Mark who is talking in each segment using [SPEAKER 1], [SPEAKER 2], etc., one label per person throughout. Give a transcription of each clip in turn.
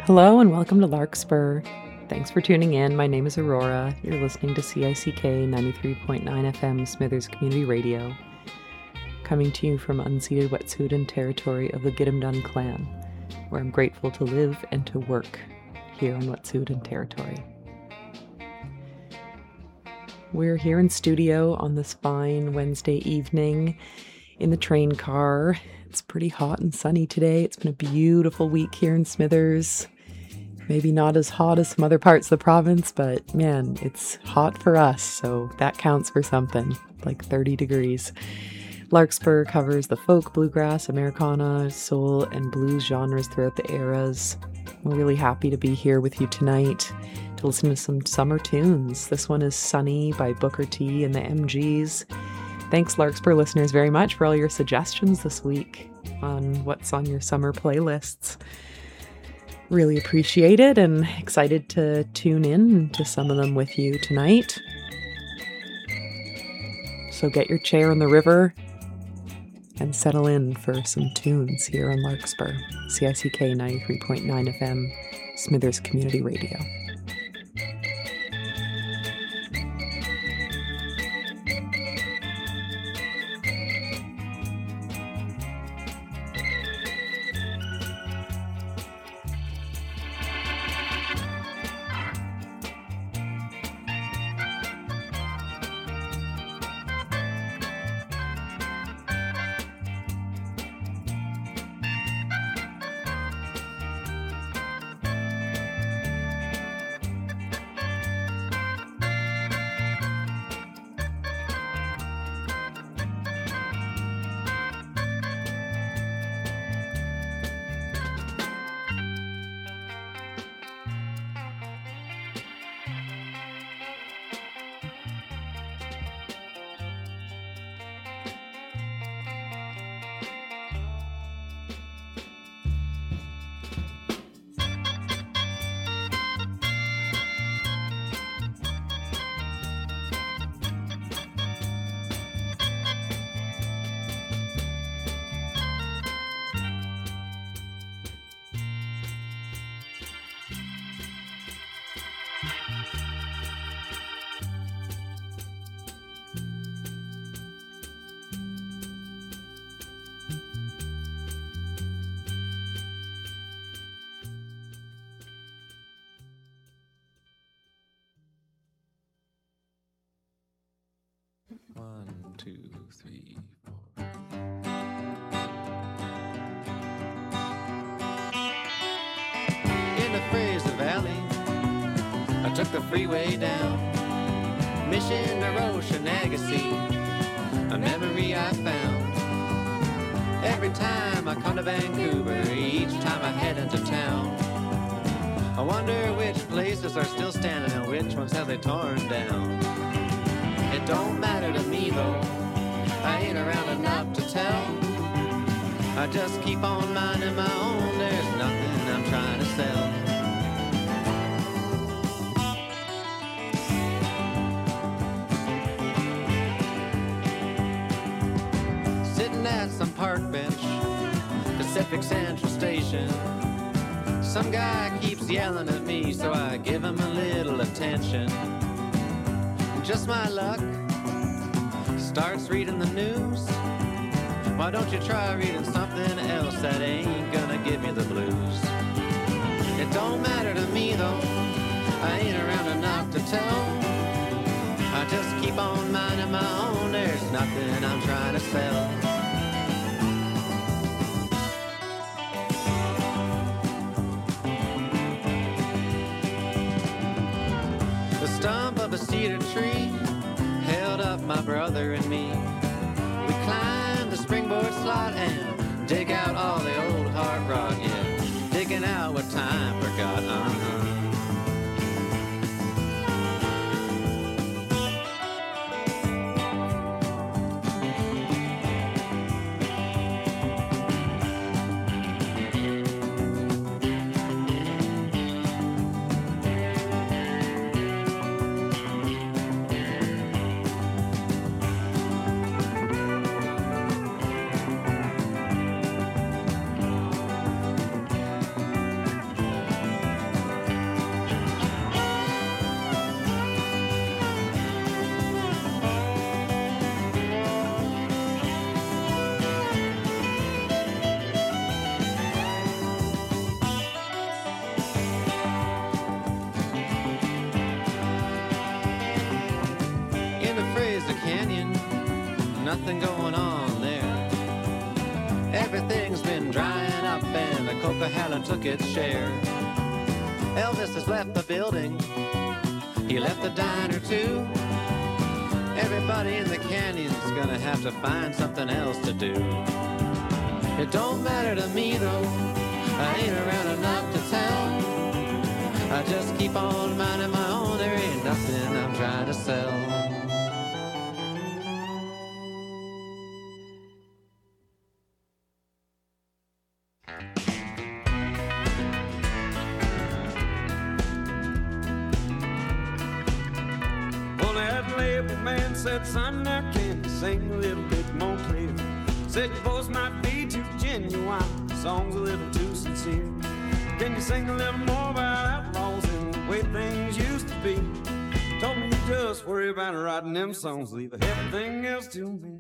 [SPEAKER 1] Hello and welcome to Larkspur. Thanks for tuning in. My name is Aurora. You're listening to CICK 93.9 FM Smithers Community Radio, coming to you from unceded Wet'suwet'en territory of the Gitumdun clan, where I'm grateful to live and to work here on Wet'suwet'en territory. We're here in studio on this fine Wednesday evening in the train car. It's pretty hot and sunny today. It's been a beautiful week here in Smithers. Maybe not as hot as some other parts of the province, but man, it's hot for us, so that counts for something, like 30 degrees. Larkspur covers the folk, bluegrass, Americana, soul, and blues genres throughout the eras. We're really happy to be here with you tonight to listen to some summer tunes. This one is Sunny by Booker T and the MGs. Thanks, Larkspur listeners, very much for all your suggestions this week on what's on your summer playlists. Really appreciate it and excited to tune in to some of them with you tonight. So get your chair in the river and settle in for some tunes here on Larkspur, CICK 93.9 FM, Smithers Community Radio.
[SPEAKER 2] One, two, three, four. In the Fraser Valley, I took the freeway down, Mission to Ocean Agassiz, a memory I found. Every time I come to Vancouver, each time I head into town, I wonder which places are still standing and which ones have they torn down. It don't matter to me though, I ain't around enough to tell. I just keep on minding my own, there's nothing I'm trying to sell. Sitting at some park bench, Pacific Central Station, some guy keeps yelling at me, so I give him a little attention. Just my luck, starts reading the news. Why don't you try reading something else that ain't gonna give you the blues? It don't matter to me though, I ain't around enough to tell. I just keep on minding my own, there's nothing I'm trying to sell. The stump of a cedar tree held up my brother and me. We climbed the springboard slot and dig out all the old hard rock, yeah, digging out what time forgot, nothing going on there. Everything's been drying up and the Coquihalla took its share. Elvis has left the building, he left the diner too. Everybody in the canyon's gonna have to find something else to do. It don't matter to me though, I ain't around enough to tell. I just keep on minding my own, there ain't nothing I'm trying to sell.
[SPEAKER 3] Well, that label man said, son, now can you sing a little bit more clear? Said your voice might be too genuine, the song's a little too sincere. Can you sing a little more about outlaws and the way things used to be? Told me you just worry about writing them songs, leave everything else to me.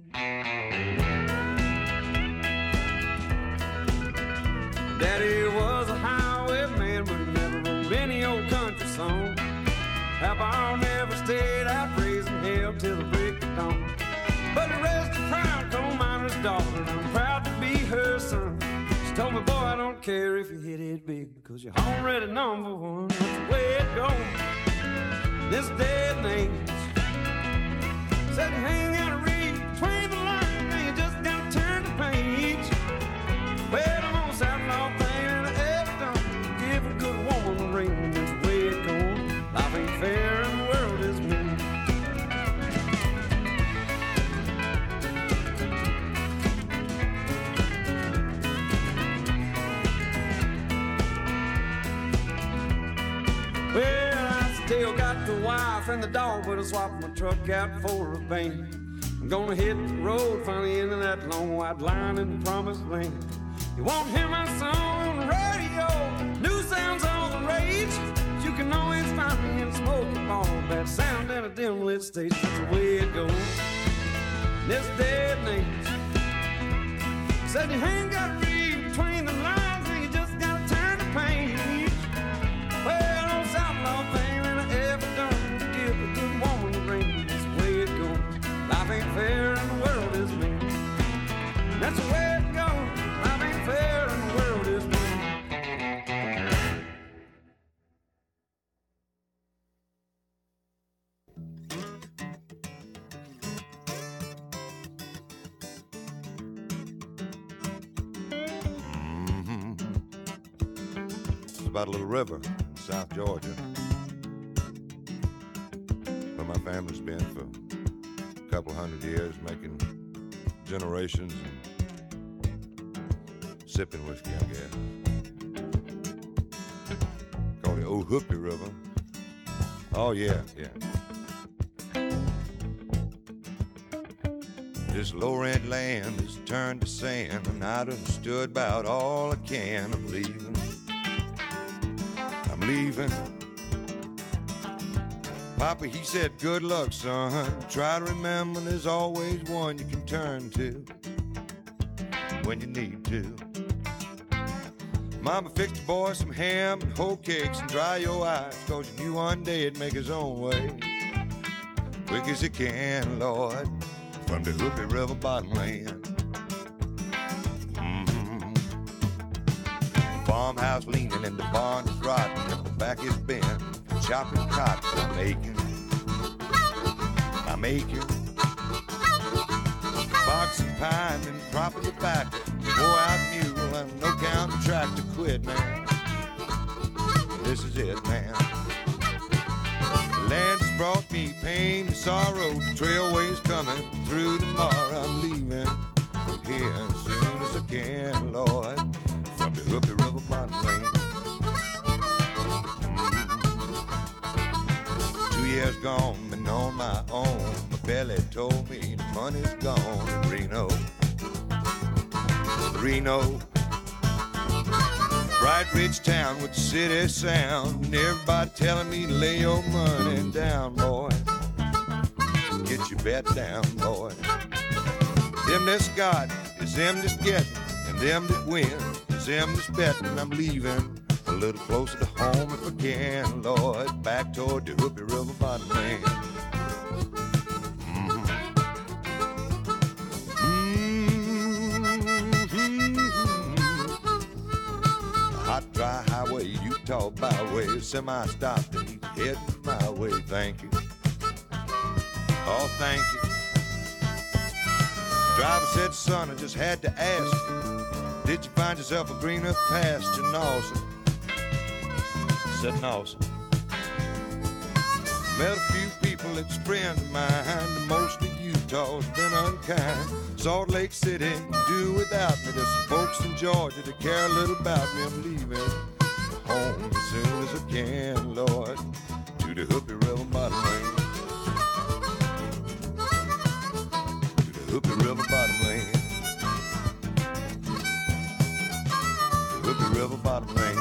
[SPEAKER 3] Daddy was a highwayman, but he never wrote any old country song. Papa never stayed out raising hell till the break of dawn. But he raised a proud coal miner's daughter, and I'm proud to be her son. She told me, boy, I don't care if you hit it big, because you're already number one. That's the way it goes this day and age. Said you ain't gotta read between the lines, and you just gotta turn the page. Well, the most outlaw thing I ever done, give a good woman a ring. That's the way it goes. Life ain't fair and the world is mean. Well, I still got the wife and the dog, but I swapped my truck out for a van. I'm gonna hit the road, finally into that long white line in the promised land. You won't hear my song on the radio, new sounds on the rage. You can always find me in a smoky bar, bad sound in a dim lit stage. That's the way it goes this day and age. Said you ain't gotta read between the lines, and you just gotta turn the page. Well, those outlaw things that I ever done to give a good woman a ring. That's the way it goes. Life ain't fair and the world is mean. That's the way it goes. Life ain't fair and the world is mean.
[SPEAKER 4] About a little river in South Georgia, where my family's been for a couple hundred years, making generations and sipping whiskey, I guess. Called the Old Hoopie River. Oh yeah. This low-rent land is turned to sand, and I done stood about all I can. I'm leaving. Papa, he said, good luck, son. Try to remember there's always one you can turn to when you need to. Mama fixed the boy some ham and whole cakes and dry your eyes, 'cause you knew one day it'd make his own way. Quick as it can, Lord, from the Hoopie River bottom land. Farmhouse leaning and the barn is rotten, and the back is bent, chopping cotton. I'm aching. Box and pine and propping the back, wore out mule and no count tractor quit, man. This is it, man. The land has brought me pain and sorrow. The trailway's coming through tomorrow. I'm leaving here as soon as I can, Lord, from the Hoopie River bottom lane. 2 years gone, been on my own. My belly told me the money's gone in Reno. Bright rich town with the city sound, and everybody telling me to lay your money down, boy. Get your bet down, boy. Them that's got is them that's getting, and them that win is them that's betting. I'm leaving a little closer to home if I can, Lord, back toward the Hoopie River bottom land. semi stopped and he's heading my way. Thank you. Oh, thank you. The driver said, son, I just had to ask you, did you find yourself a greener pasture? No, sir. I said, no, sir. Met a few people that's friends of mine, and most of Utah's been unkind. Salt Lake City do without me. There's some folks in Georgia that care a little about me. I'm leaving home as soon as I can, Lord, to the Hoopie River bottom lane. To the Hoopie River bottom lane. The Hoopie River bottom lane.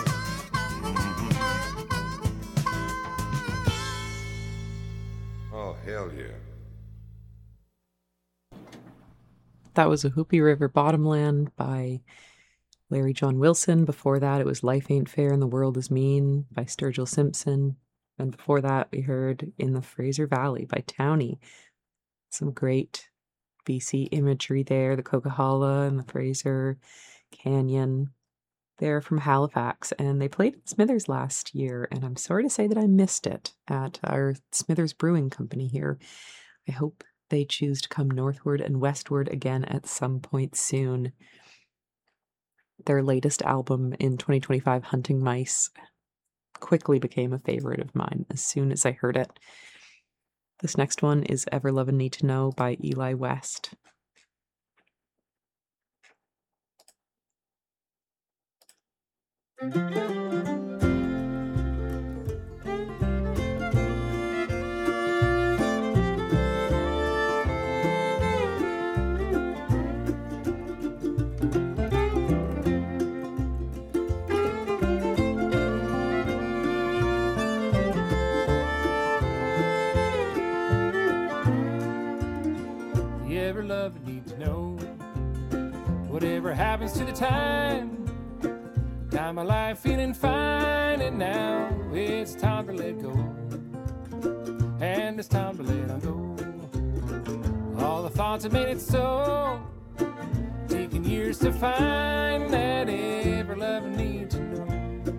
[SPEAKER 4] Oh, hell yeah.
[SPEAKER 1] That was a Hoopie River Bottomland by Larry John Wilson. Before that, it was Life Ain't Fair and the World Is Mean by Sturgill Simpson. And before that, we heard In the Fraser Valley by Townie. Some great BC imagery there, the Coquihalla and the Fraser Canyon. They're from Halifax, and they played at Smithers last year, and I'm sorry to say that I missed it at our Smithers Brewing Company here. I hope they choose to come northward and westward again at some point soon. Their latest album in 2025, Hunting Mice, quickly became a favorite of mine as soon as I heard it. This next one is Ever Lovin' Need to Know by Eli West.
[SPEAKER 5] You ever love and need to know whatever happens to the time of life feeling fine, and now it's time to let go, and it's time to let on go. All the thoughts that made it so, taking years to find that ever love and need to know.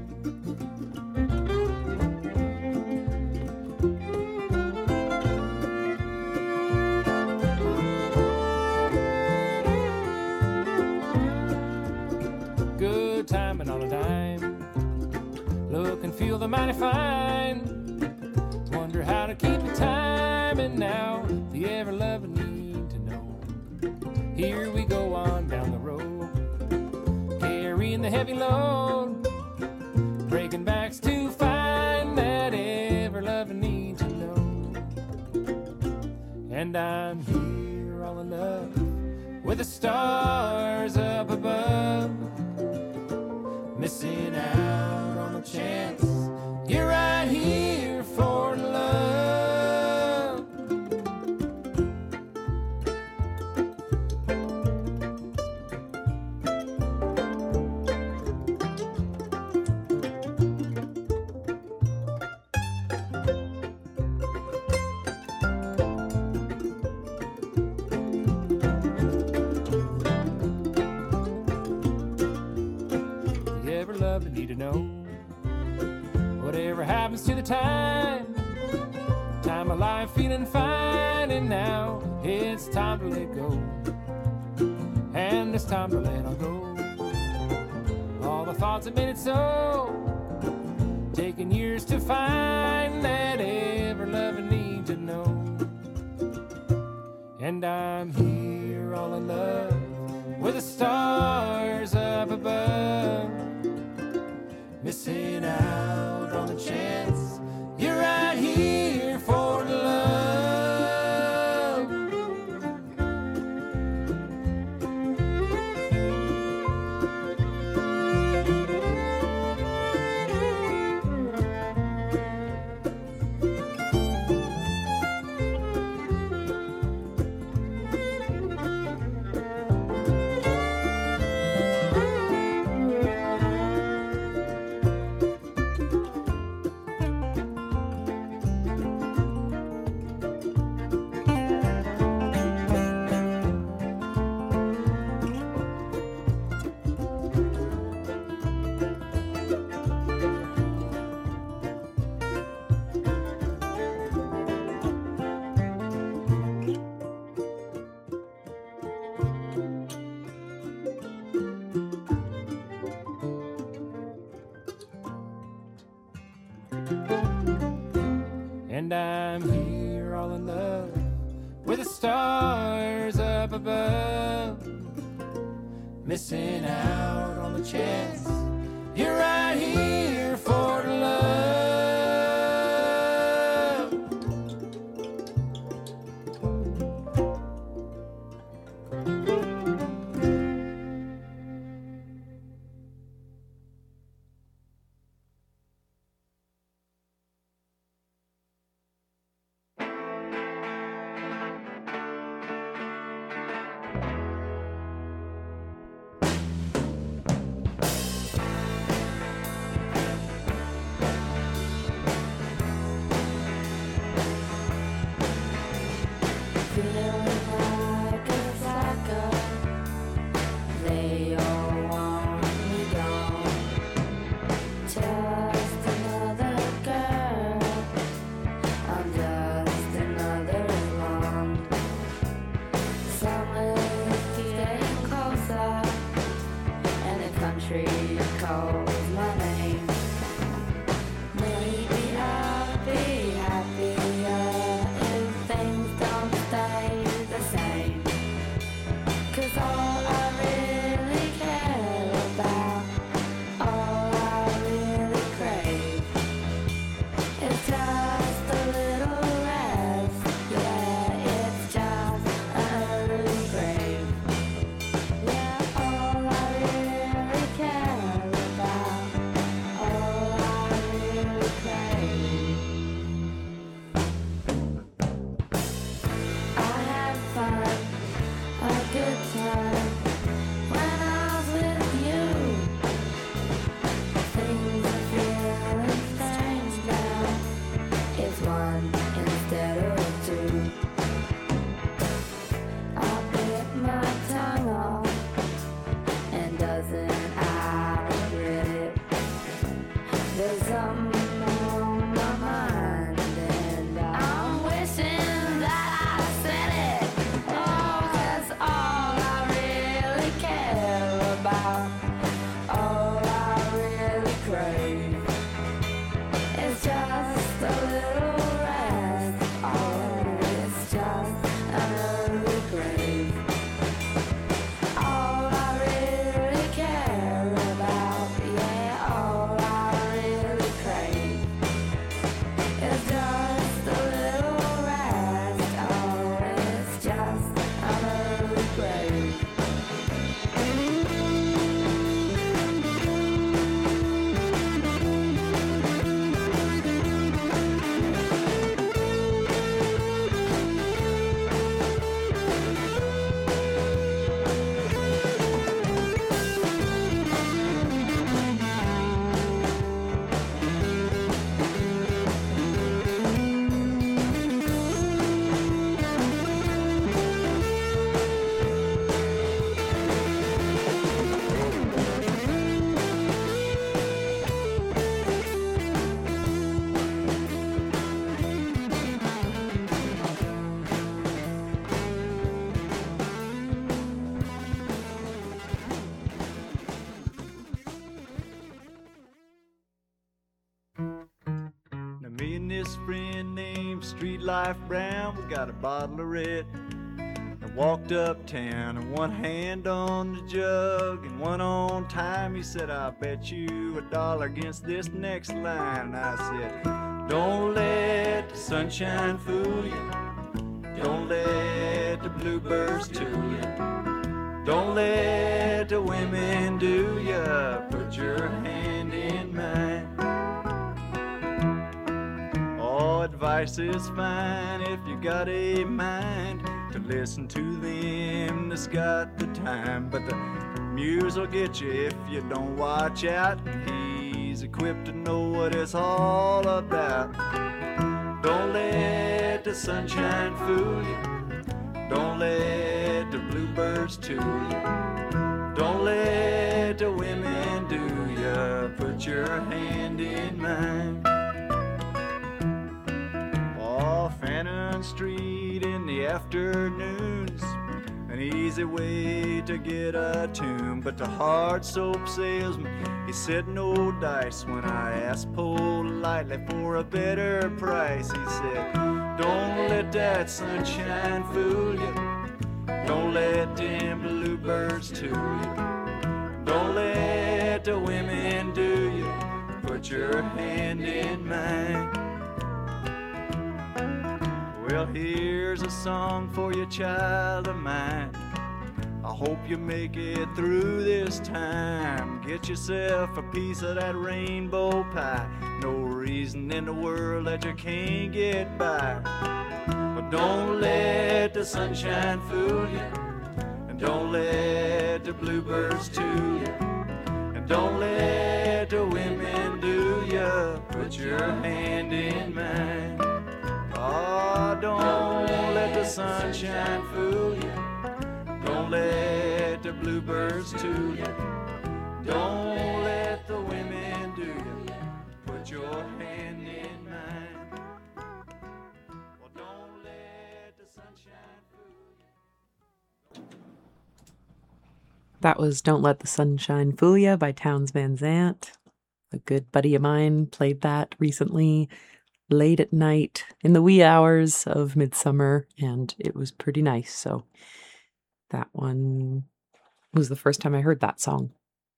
[SPEAKER 5] Good timing on a dime, look and feel the mighty fine, wonder how to keep the time, and now the ever loving need to know. Here we go on down the road, carrying the heavy load, breaking backs to find that ever loving need to know. And I'm here all in love with the stars up above, missing out on a chance. You're right here for love. You ever love and need to know whatever happens to the time of life feeling fine, and now it's time to let go, and it's time to let on go. All the thoughts that made it so, taking years to find that ever loving need to know. And I'm here all in love with the stars up above, missing out on a chance. You're right here for love. and I'm here all in love with the stars up above. Missing out on the chance you're right here for the love.
[SPEAKER 6] Life Brown, we got a bottle of red. I walked uptown and one hand on the jug and one on time. He said, I'll bet you $1 against this next line. And I said, don't let the sunshine fool you. Don't let the bluebirds tool you. Don't let the women do ya. Put your hand in mine. Advice is fine if you got a mind to listen to them that's got the time. But the muse will get you if you don't watch out. He's equipped to know what it's all about. Don't let the sunshine fool you. Don't let the bluebirds tool you. Don't let the women do ya. Put your hand in mine. Off Annan Street in the afternoons, an easy way to get a tune. But the hard soap salesman, he said no dice. When I asked politely for a better price, he said, don't let that sunshine fool you. Don't let them bluebirds tool you. Don't let the women do you. Put your hand in mine. Well, here's a song for you, child of mine. I hope you make it through this time. Get yourself a piece of that rainbow pie. No reason in the world that you can't get by. But don't let the sunshine fool you. And don't let the bluebirds tool you. And don't let the women do you. Put your hand in mine. Oh, don't let the sunshine fool you. Don't let the bluebirds tool you. Don't let the women do you. Put your hand in mine. Well, don't let the sunshine fool you.
[SPEAKER 1] That was Don't Let the Sunshine Fool Ya by Townes Van Zandt. A good buddy of mine played that recently, late at night, in the wee hours of midsummer, and it was pretty nice. So that one was the first time I heard that song.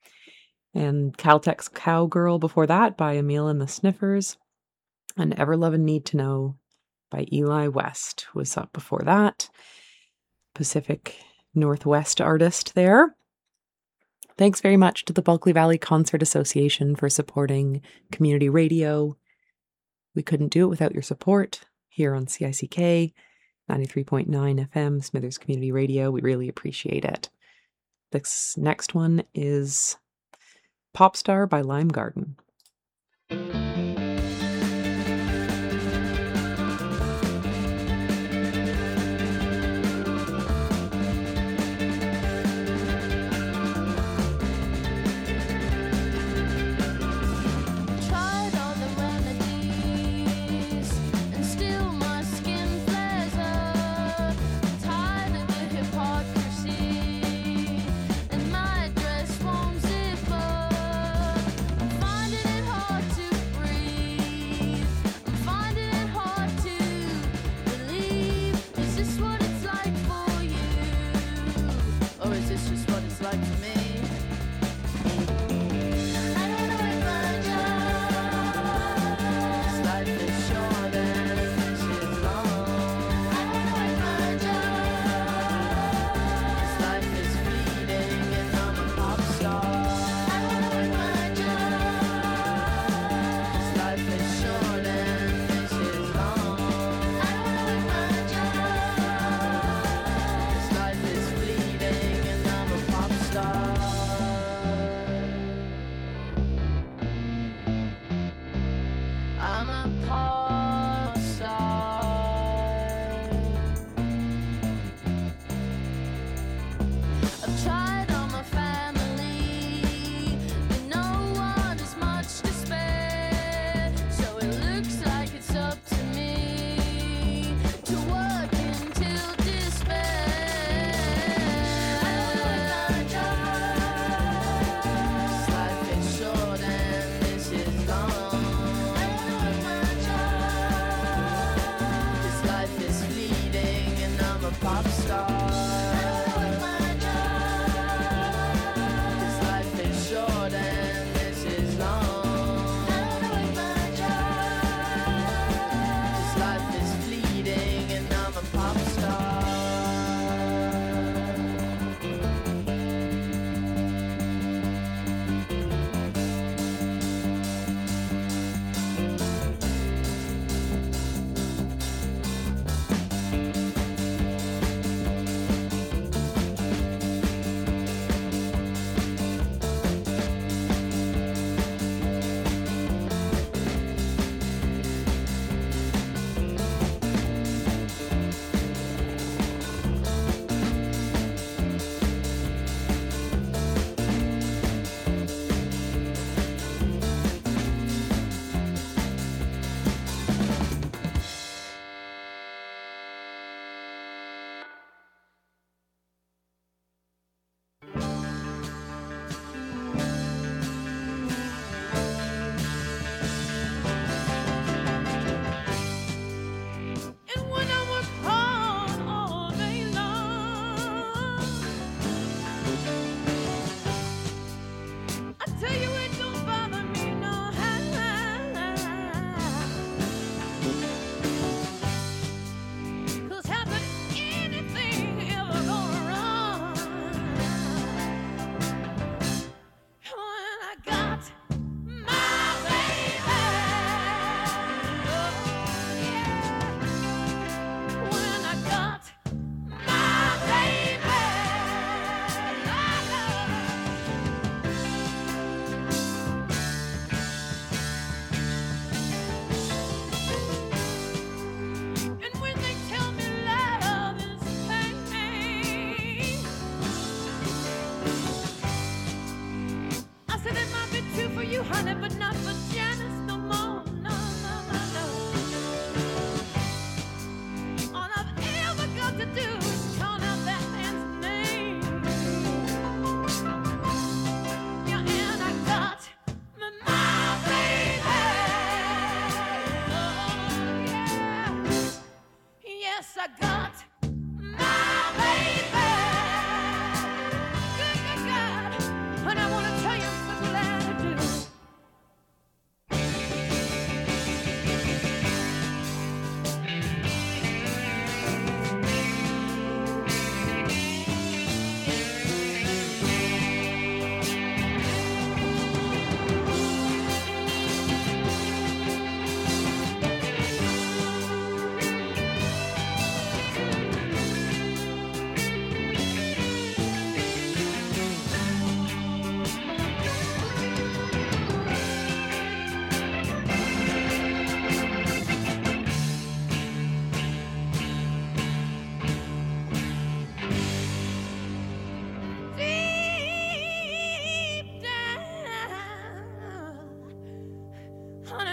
[SPEAKER 1] And Caltech's Cowgirl before that by Emil and the Sniffers. And Ever Lovin' Need to Know by Eli West was up before that. Pacific Northwest artist there. Thanks very much to the Bulkley Valley Concert Association for supporting community radio. We couldn't do it without your support here on CICK 93.9 FM, Smithers Community Radio. We really appreciate it. This next one is Pop Star by Lime Garden.
[SPEAKER 7] Star.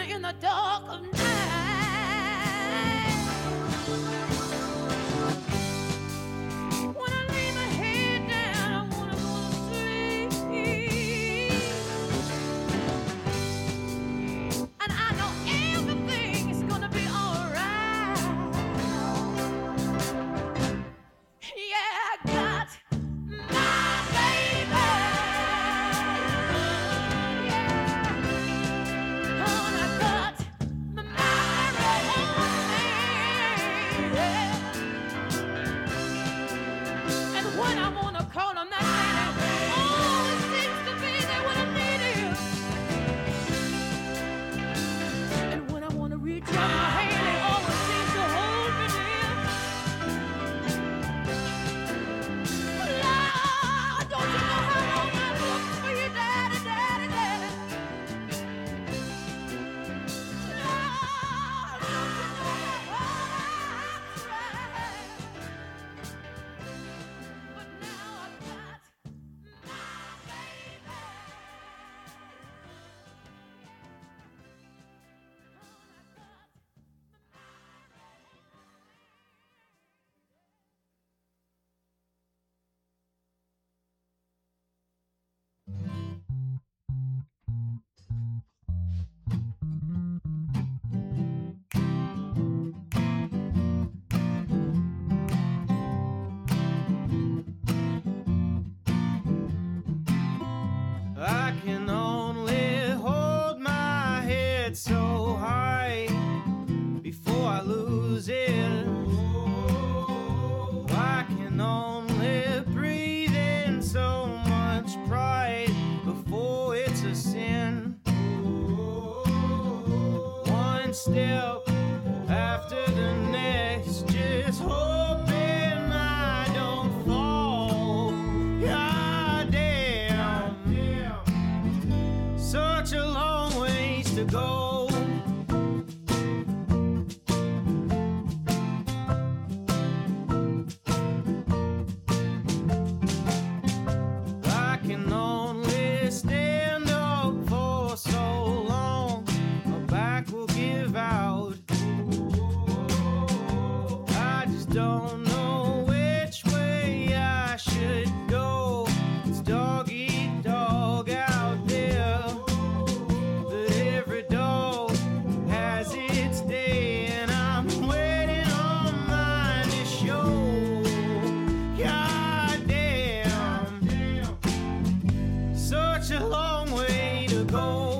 [SPEAKER 7] in the dark of night. When I lay my head down, I wanna go to sleep. And I know everything is gonna be alright. Yeah, I got my baby. Yeah. Oh, I got my Mary. Yeah. And when I wanna call him that lady, oh, it seems to be there when I need him. And when I wanna reach out my hand, they always seem to hold me near. Lord, don't you know how long I've looked for you, Daddy, Daddy, Daddy? Lord, don't you know how hard I've tried? But now I've got my baby.
[SPEAKER 3] I can only hold my head so high before I lose it. I can only breathe in so much pride before it's a sin. One step after the next, just hoping I don't fall. God damn, such a long ways to go. I can only stand up for so long, my back will give out. I just don't know which way I should go. It's dog eat dog out there, but every dog has its day, and I'm waiting on mine to show. God damn, such a long way to go.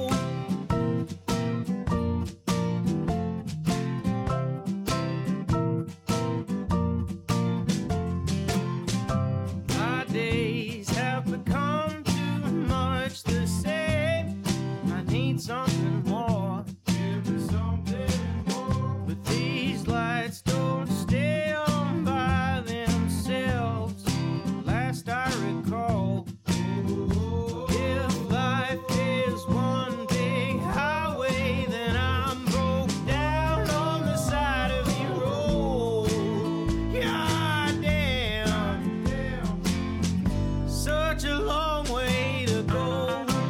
[SPEAKER 3] My days have become too much the same. I need something more. Give me something more. But these lights don't stay on by themselves. Last I recall, if life is one big highway, then I'm broke down on the side of the road. God damn, such a long way to go.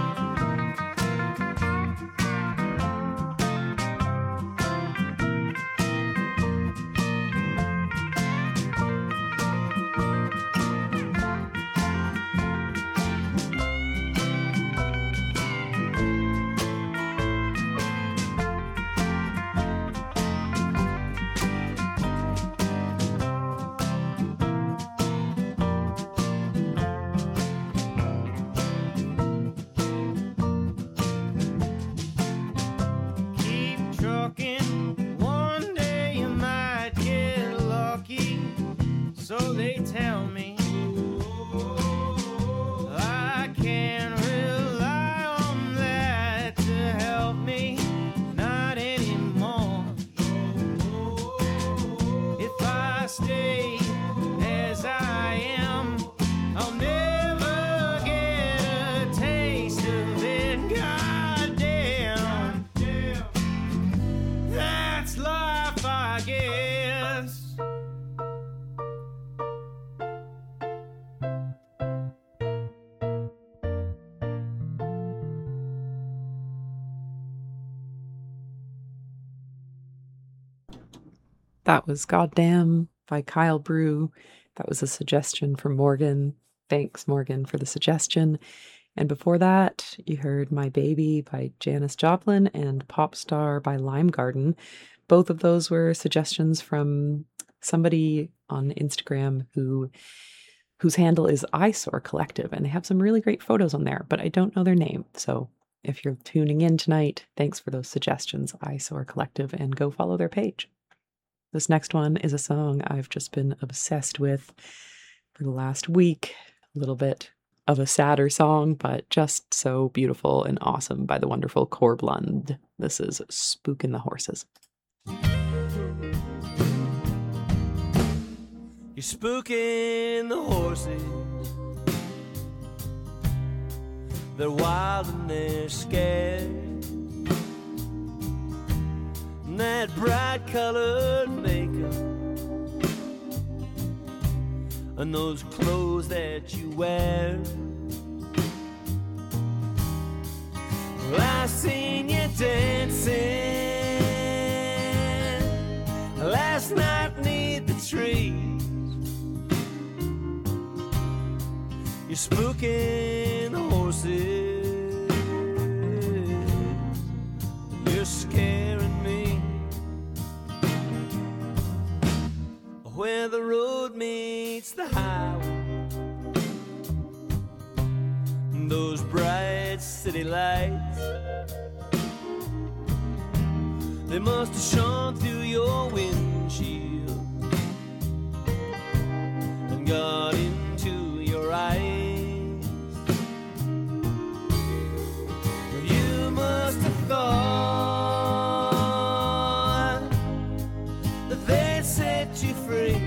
[SPEAKER 3] Keep trucking, one day you might get lucky, so they tell me. I can't rely on that to help me, not anymore. If I stay as I am, I'll never get a taste of it. God damn, that's life, I guess.
[SPEAKER 1] That was Goddamn by Kyle Brew. That was a suggestion from Morgan. Thanks, Morgan, for the suggestion. And before that, you heard My Baby by Janis Joplin and Pop Star by Lime Garden. Both of those were suggestions from somebody on Instagram whose handle is Eyesore Collective, and they have some really great photos on there, but I don't know their name. So if you're tuning in tonight, thanks for those suggestions, Eyesore Collective, and go follow their page. This next one is a song I've just been obsessed with for the last week. A little bit of a sadder song, but just so beautiful and awesome by the wonderful Korblund. This is Spookin' the Horses.
[SPEAKER 8] You're spooking the horses. They're wild and they're scared. And that bright colored makeup and those clothes that you wear. Well, I seen you dancing last night neath the tree. You're spooking the horses. You're scaring me. Where the road meets the highway, those bright city lights, they must have shone through your windshield and got into your eyes. You must have thought that they'd set you free.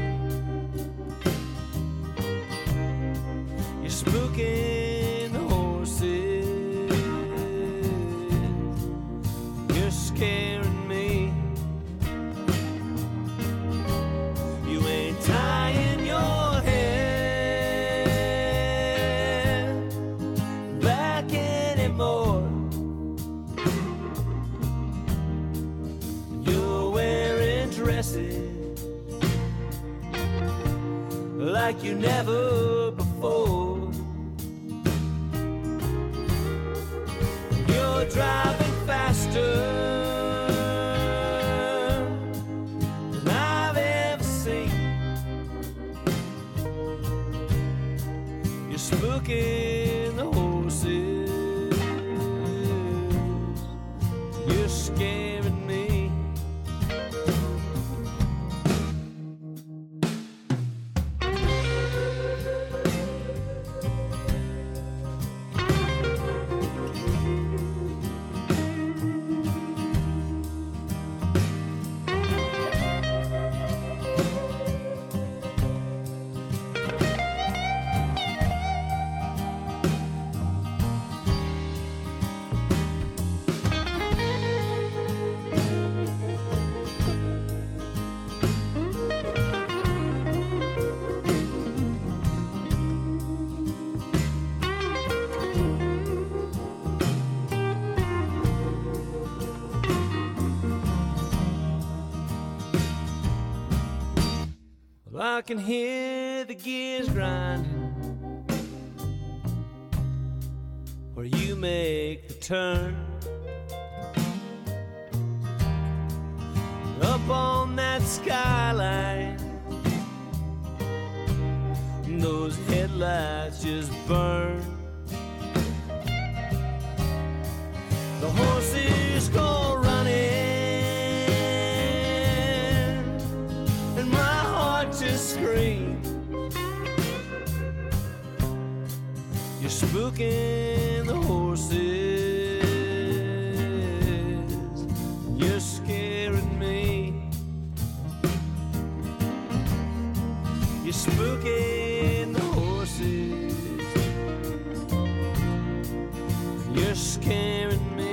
[SPEAKER 8] You're spooking the horses. You're scaring me. You ain't tying your hair back anymore. You're wearing dresses like you never before. You're driving faster than I've ever seen. You're spooking the horses. You're scaring me. Well, I can hear the gears grinding where you make the turn. Up on that skyline, those headlights just burn. The horses go running and my heart just screams. You're spooking the horses. You're scaring me. You're spooking the horses. You're scaring me.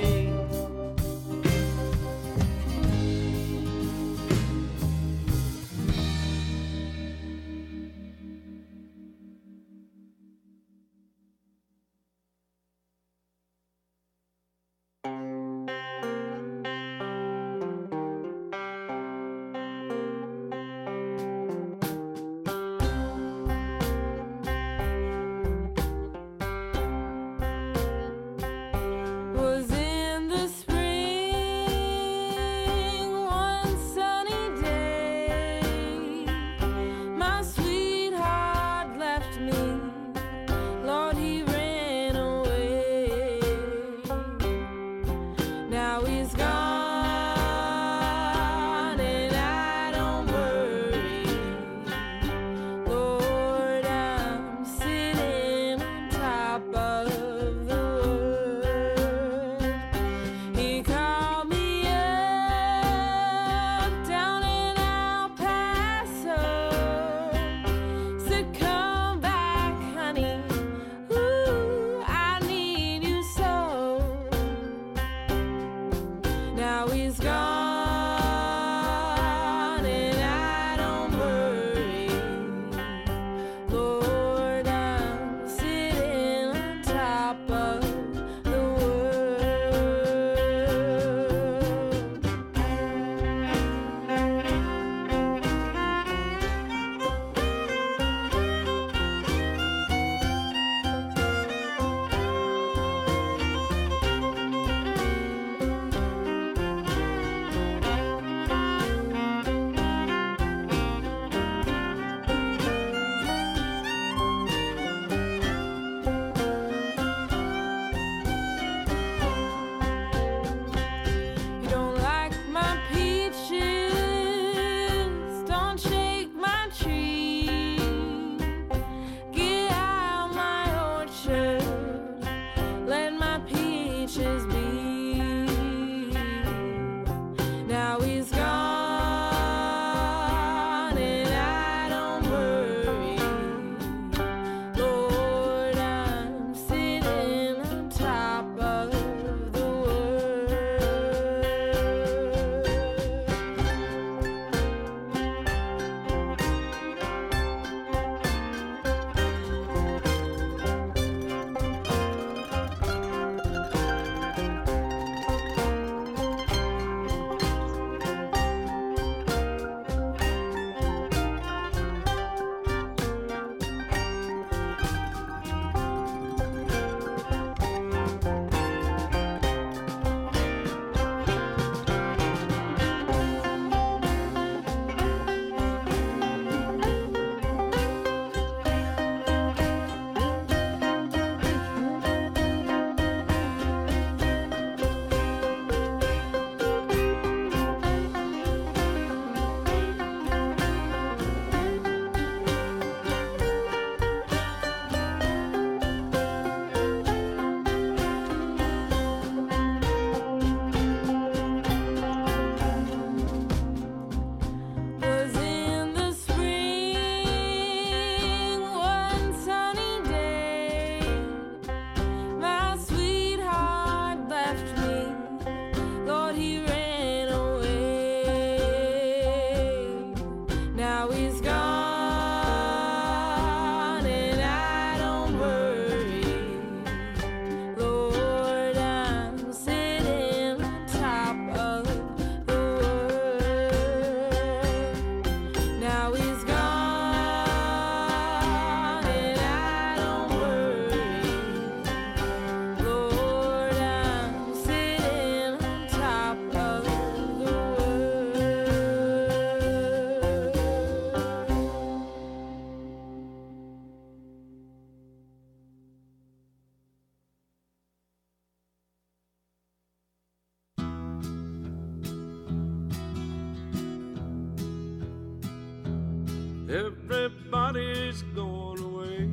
[SPEAKER 3] Everybody's going away.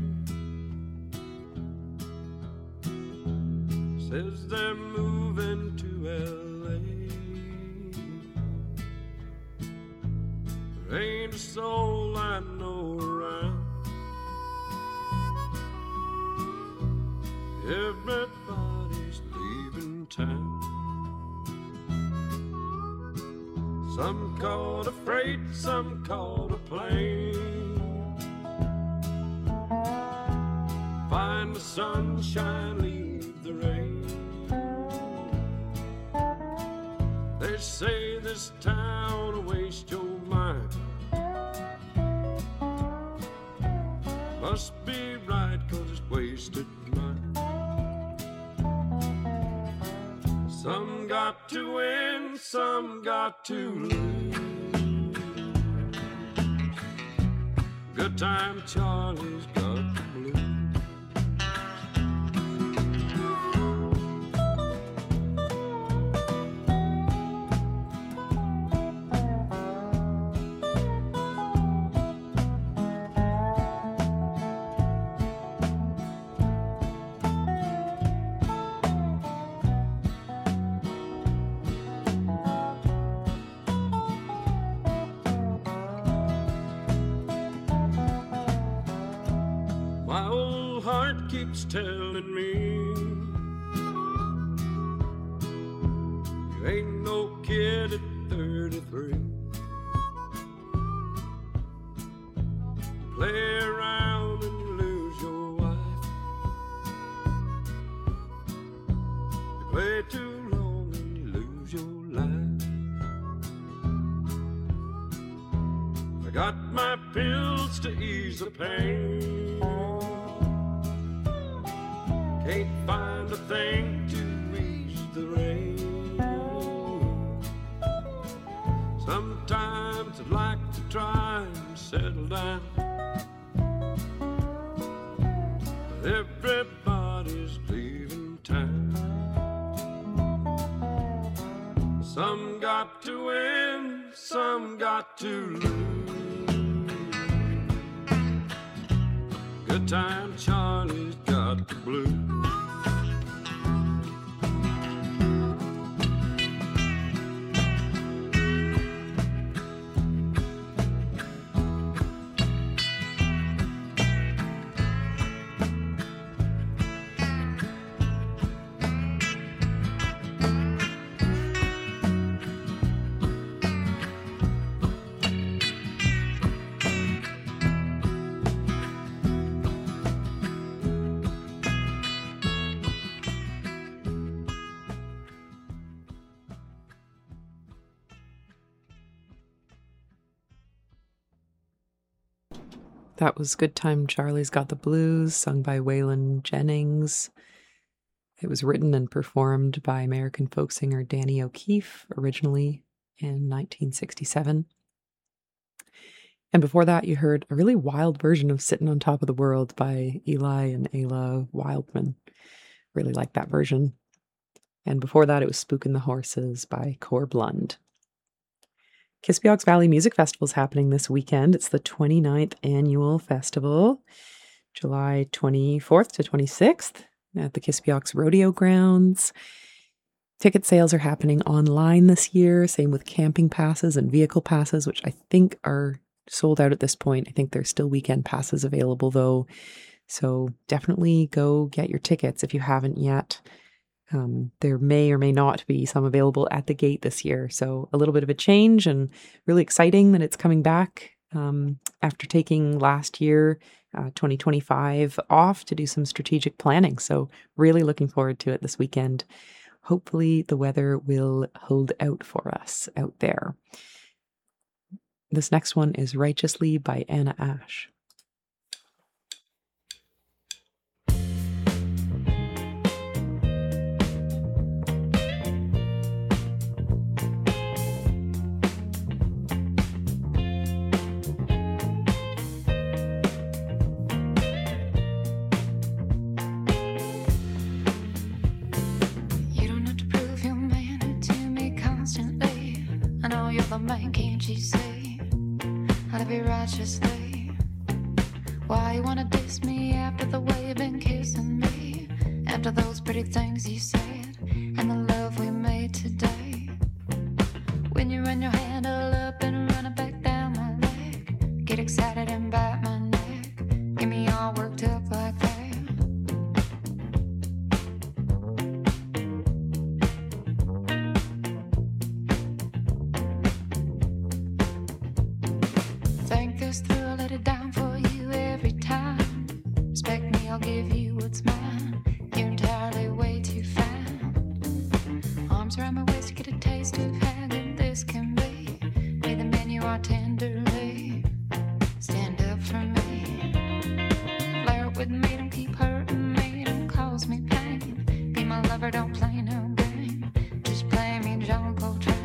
[SPEAKER 3] Says they're moving to L.A. There ain't a soul I know around. Everybody's leaving town. Some called a freight, some called a plane. Find the sunshine, leave the rain. They say this town will waste your mind. Must be right, 'cause it's wasted mine. Some got to win, some got to lose. Good time Charlie's got the blues. My old heart keeps telling me you ain't no kid at 33. Play around and you lose your wife. You play too long and you lose your life. I got my pills to ease the pain. Can't find a thing to ease the rain. Sometimes I'd like to try and settle down, but everybody's leaving town. Some got to win, some got to lose. Good time Charlie's got the blues.
[SPEAKER 1] That was Good Time Charlie's Got the Blues, sung by Waylon Jennings. It was written and performed by American folk singer Danny O'Keefe, originally in 1967. And before that, you heard a really wild version of Sitting on Top of the World by Eli and Ayla Wildman. Really like that version. And before that, it was Spookin' the Horses by Corb Lund. Kispiox Valley Music Festival is happening this weekend. It's the 29th annual festival, July 24th to 26th at the Kispiox Rodeo Grounds. Ticket sales are happening online this year, same with camping passes and vehicle passes, which I think are sold out at this point. I think there's still weekend passes available though. So definitely go get your tickets if you haven't yet. There may or may not be some available at the gate this year. So a little bit of a change and really exciting that it's coming back after taking last year, 2025, off to do some strategic planning. So really looking forward to it this weekend. Hopefully the weather will hold out for us out there. This next one is Righteously by Anna Ash.
[SPEAKER 9] Man, can't you see how to be righteously? after those pretty things you said and the love we made today. When you run your hand all up and run it back down my leg, get excited and bite my neck, get me all worked up like that. Think this through, let it down for you every time. Respect me, I'll give you what's mine. You're entirely way too fine. Arms around my waist, get a taste of how good this can be. Be the man you are tenderly. Stand up for me. Flare it with me, don't keep hurting me, don't cause me pain. Be my lover, don't play no game. Just play me John Coltrane.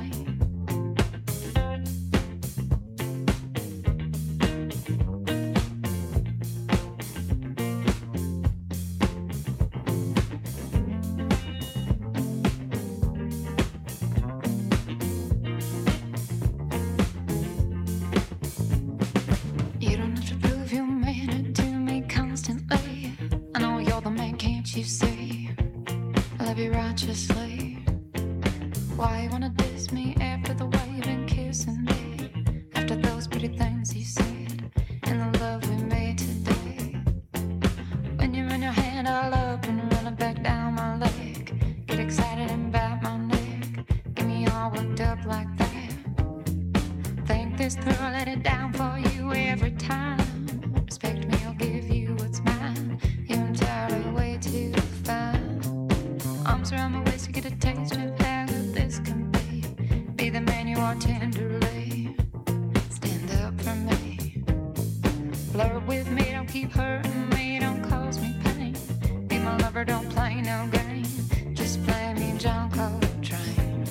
[SPEAKER 9] You don't have to prove your manner to me constantly. I know you're the man, can't you see? I love you righteously. Why you wanna diss me after the way you've been kissing me? After those pretty things you said and the love we made today. When you run your hand all up and run it back down my leg, get excited and bite my neck, get me all worked up like that. Think this through, let it down for you every time. Respect me, I'll give you what's mine. You're entirely way too fine. Arms around my waist, you get a taste of how good this can be. Be the man you are tenderly. Stand up for me. Flirt with me, don't keep hurting me, don't cause me pain. Be my lover, don't play no game. Just play me John Coltrane.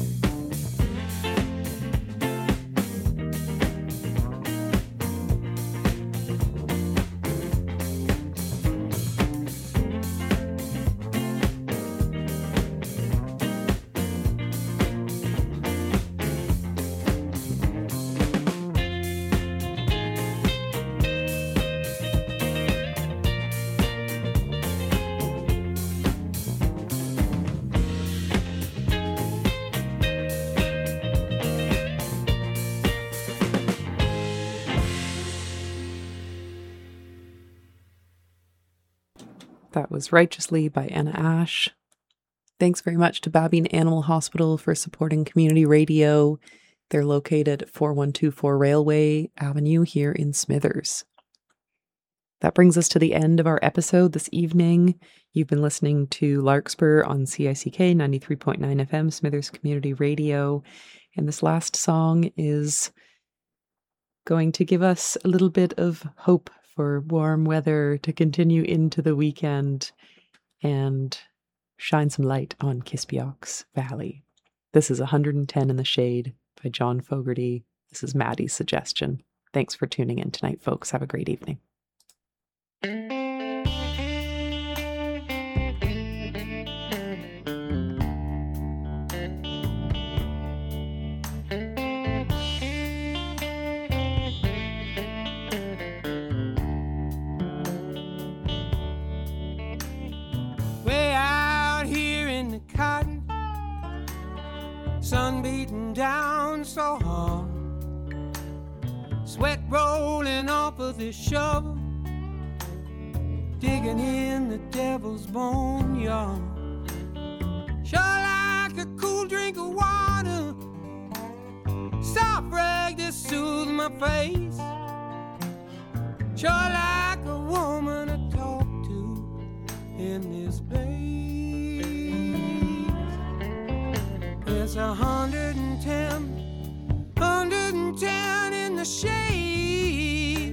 [SPEAKER 1] That was Righteously by Anna Ash. Thanks very much to Babine Animal Hospital for supporting community radio. They're located at 4124 Railway Avenue here in Smithers. That brings us to the end of our episode this evening. You've been listening to Larkspur on CICK 93.9 FM, Smithers Community Radio. And this last song is going to give us a little bit of hope for warm weather to continue into the weekend and shine some light on Kispiox Valley. This is 110 in the Shade by John Fogerty. This is Maddie's suggestion. Thanks for tuning in tonight, folks. Have a great evening.
[SPEAKER 8] Sun beating down so hard, sweat rolling off of this shovel, digging in the devil's boneyard. Sure like a cool drink of water, soft rag to soothe my face. Sure like a woman to talk to in this place. It's 110, 110 in the shade,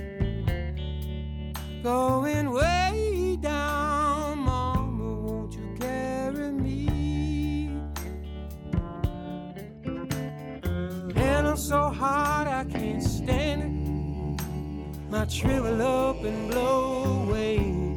[SPEAKER 8] going way down. Mama, won't you carry me? And I'm so hot I can't stand it. Might shrivel up and blow away.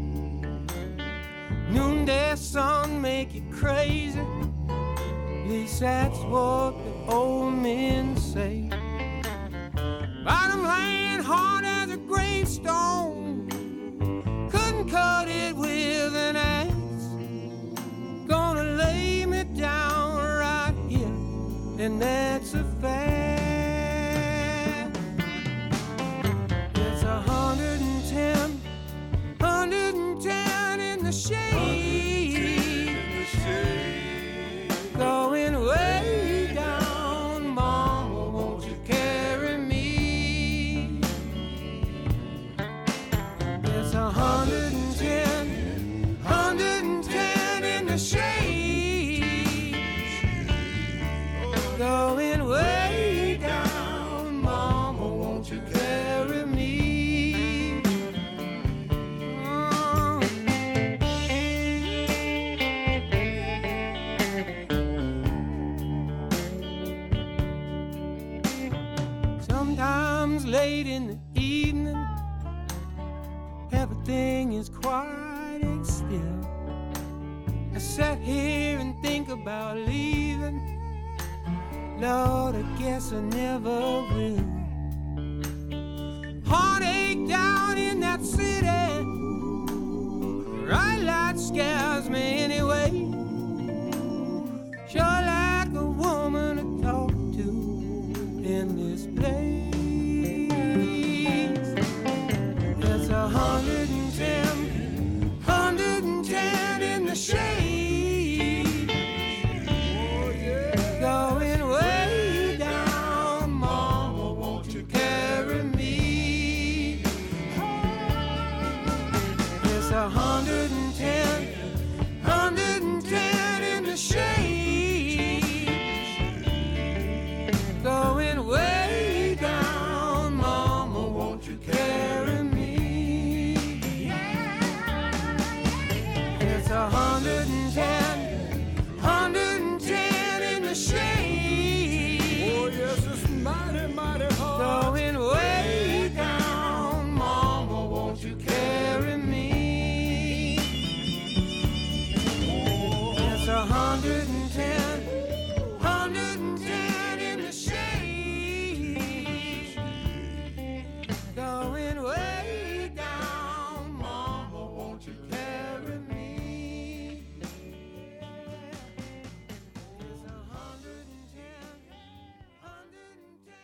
[SPEAKER 8] Noonday sun make you crazy. At least that's what the old men say. Bottom laying hard as a gravestone, couldn't cut it with an axe. the shade, going way down. Mama, won't you carry me? It's 110, 110 in the shade, going way down. Mama, won't you carry me? Sometimes late in the evening, everything is quiet and still. I sat here and think about leaving. Lord, I guess I never will. Heartache down in that city, bright light scares me anyway. Sure like a woman to talk to in this place. It's 110, 110 in the shade.